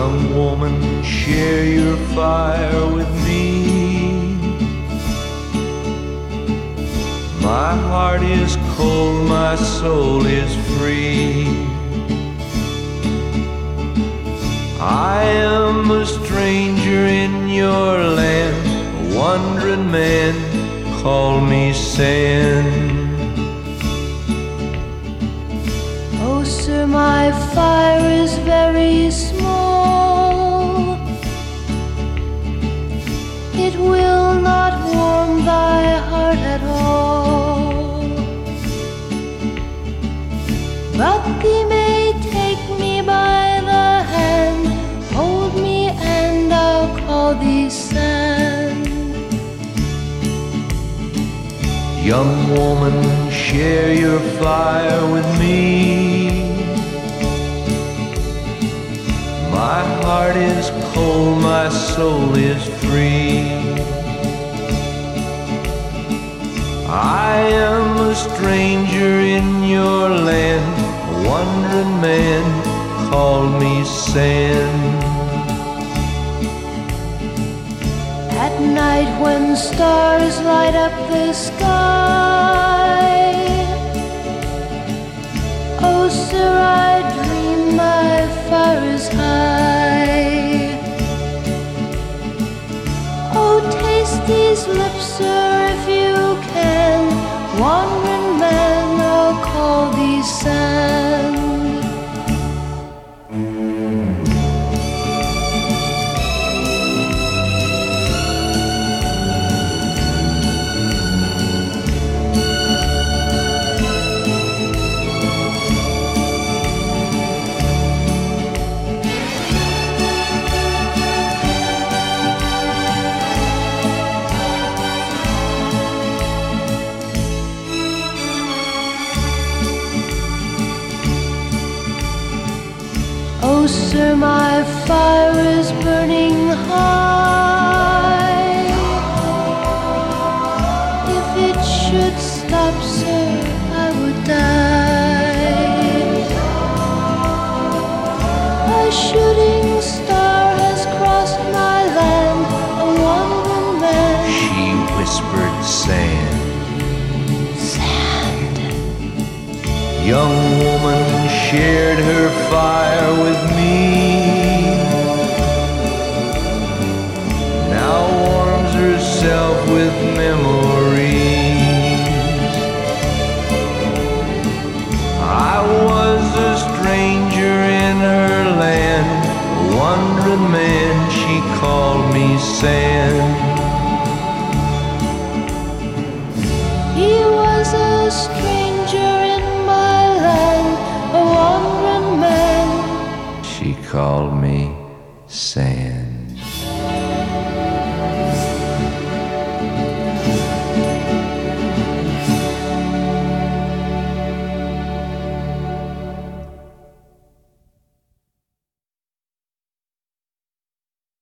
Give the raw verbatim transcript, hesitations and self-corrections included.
Young woman, share your fire with me. My heart is cold, my soul is free. I am a stranger in your land, a wandering man, call me sand. Oh, sir, my fire is very small. It will not warm thy heart at all. But thee may take me by the hand, hold me and I'll call thee sand. Young woman, share your fire with me. My heart is cold, my soul is free. I am a stranger in your land, a wandering man, call me sand. At night when stars light up the sky, oh, sir, I dream my fire is high. Oh, taste these lips, sir, if you can, wandering man, I'll call thee sand. Oh, sir, my fire is burning high. If it should stop, sir, I would die. A shooting star has crossed my land, a wandering man. She whispered sand. Sand. Young woman shared her fire with me. Now warms herself with memories. I was a stranger in her land, a wandering man, she called me sand. He was a stranger in my land, a wandering man, She called